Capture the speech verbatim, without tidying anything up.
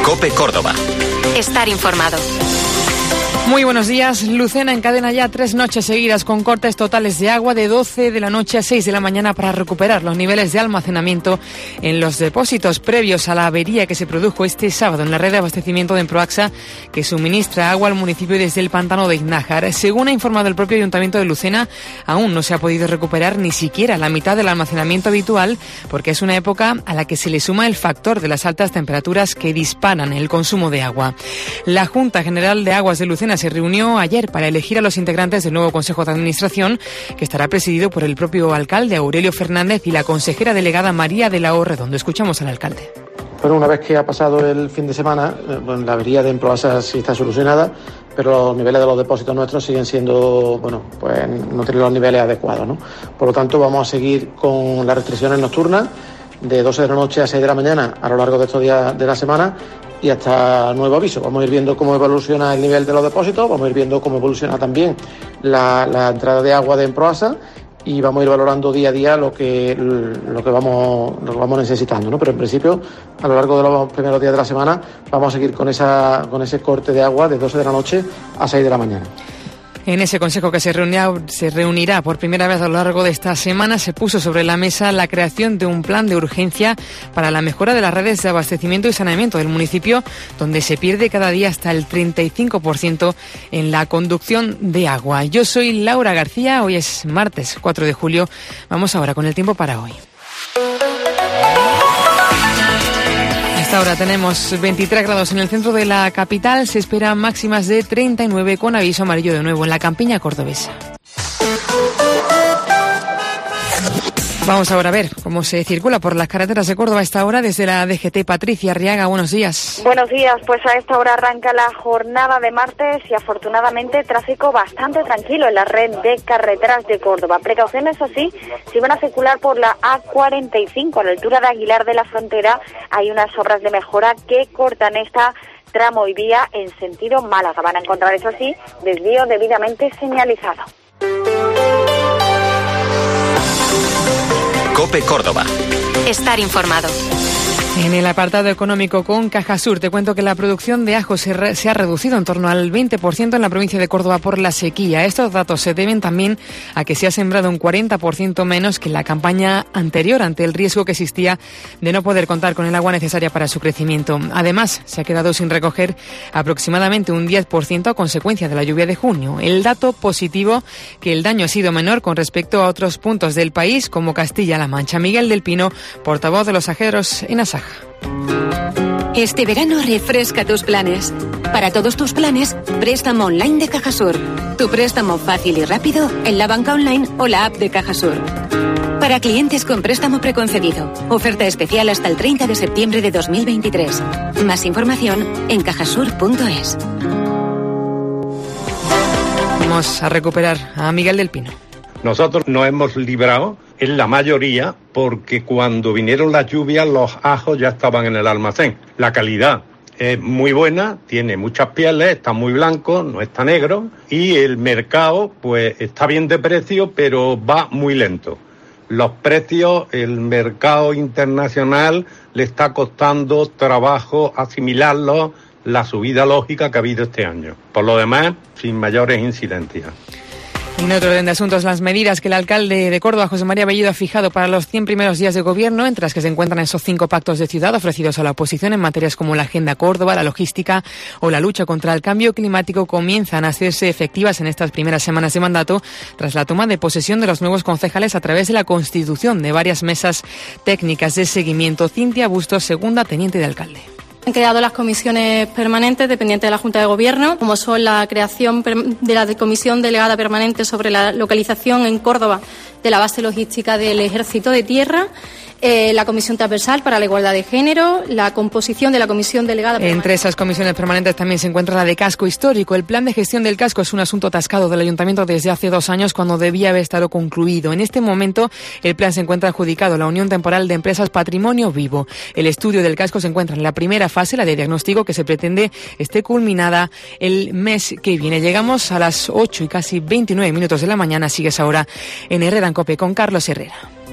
COPE Córdoba. Estar informado. Muy buenos días. Lucena encadena ya tres noches seguidas con cortes totales de agua de doce de la noche a seis de la mañana para recuperar los niveles de almacenamiento en los depósitos previos a la avería que se produjo este sábado en la red de abastecimiento de Emproaxa, que suministra agua al municipio desde el pantano de Iznájar. Según ha informado el propio Ayuntamiento de Lucena, aún no se ha podido recuperar ni siquiera la mitad del almacenamiento habitual, porque es una época a la que se le suma el factor de las altas temperaturas que disparan el consumo de agua. La Junta General de Aguas de Lucena se reunió ayer para elegir a los integrantes del nuevo Consejo de Administración, que estará presidido por el propio alcalde Aurelio Fernández y la consejera delegada María de la O Redondo. Escuchamos al alcalde. Bueno, una vez que ha pasado el fin de semana, bueno, la avería de Emproaxa sí está solucionada, pero los niveles de los depósitos nuestros siguen siendo, bueno, pues no tienen los niveles adecuados, ¿no? Por lo tanto, vamos a seguir con las restricciones nocturnas de doce de la noche a seis de la mañana a lo largo de estos días de la semana y hasta nuevo aviso. Vamos a ir viendo cómo evoluciona el nivel de los depósitos, vamos a ir viendo cómo evoluciona también la, la entrada de agua de Emproaxa y vamos a ir valorando día a día lo que lo que vamos lo que vamos necesitando, ¿no? Pero en principio, a lo largo de los primeros días de la semana, vamos a seguir con esa con ese corte de agua de doce de la noche a seis de la mañana. En ese consejo que se reunirá, se reunirá por primera vez a lo largo de esta semana, se puso sobre la mesa la creación de un plan de urgencia para la mejora de las redes de abastecimiento y saneamiento del municipio, donde se pierde cada día hasta el treinta y cinco por ciento en la conducción de agua. Yo soy Laura García, hoy es martes cuatro de julio. Vamos ahora con el tiempo para hoy. Ahora tenemos veintitrés grados en el centro de la capital, se esperan máximas de treinta y nueve con aviso amarillo de nuevo en la campiña cordobesa. Vamos ahora a ver cómo se circula por las carreteras de Córdoba a esta hora desde la D G T. Patricia Arriaga, buenos días. Buenos días, pues a esta hora arranca la jornada de martes y afortunadamente tráfico bastante tranquilo en la red de carreteras de Córdoba. Precauciones, así, si van a circular por la A cuarenta y cinco a la altura de Aguilar de la Frontera, hay unas obras de mejora que cortan esta tramo y vía en sentido Málaga. Van a encontrar, eso sí, desvío debidamente señalizado. COPE Córdoba. Estar informado. En el apartado económico con Cajasur, te cuento que la producción de ajo se, re, se ha reducido en torno al veinte por ciento en la provincia de Córdoba por la sequía. Estos datos se deben también a que se ha sembrado un cuarenta por ciento menos que en la campaña anterior ante el riesgo que existía de no poder contar con el agua necesaria para su crecimiento. Además, se ha quedado sin recoger aproximadamente un diez por ciento a consecuencia de la lluvia de junio. El dato positivo, que el daño ha sido menor con respecto a otros puntos del país como Castilla-La Mancha. Miguel del Pino, portavoz de los ajeros en Asaja. Este verano refresca tus planes. Para todos tus planes, préstamo online de Cajasur. Tu préstamo fácil y rápido en la banca online o la app de Cajasur. Para clientes con préstamo preconcedido. Oferta especial hasta el treinta de septiembre de dos mil veintitrés. Más información en cajasur punto es. Vamos a recuperar a Miguel del Pino. Nosotros nos hemos librado en la mayoría porque cuando vinieron las lluvias los ajos ya estaban en el almacén. La calidad es muy buena, tiene muchas pieles, está muy blanco, no está negro y el mercado pues está bien de precio pero va muy lento. Los precios, el mercado internacional le está costando trabajo asimilarlos, la subida lógica que ha habido este año. Por lo demás, sin mayores incidencias. En otro orden de asuntos, las medidas que el alcalde de Córdoba, José María Bellido, ha fijado para los cien primeros días de gobierno, entre las que se encuentran esos cinco pactos de ciudad ofrecidos a la oposición en materias como la Agenda Córdoba, la logística o la lucha contra el cambio climático, comienzan a hacerse efectivas en estas primeras semanas de mandato tras la toma de posesión de los nuevos concejales a través de la constitución de varias mesas técnicas de seguimiento. Cintia Bustos, segunda teniente de alcalde. Han creado las comisiones permanentes dependientes de la Junta de Gobierno, como son la creación de la Comisión Delegada Permanente sobre la localización en Córdoba de la base logística del Ejército de Tierra, eh, la Comisión Transversal para la Igualdad de Género, la composición de la Comisión Delegada Permanente. Entre esas comisiones permanentes también se encuentra la de Casco Histórico. El plan de gestión del casco es un asunto atascado del Ayuntamiento desde hace dos años, cuando debía haber estado concluido. En este momento, el plan se encuentra adjudicado a la Unión Temporal de Empresas Patrimonio Vivo. El estudio del casco se encuentra en la primera fase, la de diagnóstico, que se pretende esté culminada el mes que viene. Llegamos a las ocho y casi veintinueve minutos de la mañana. Sigues ahora en Herrera en COPE con Carlos Herrera.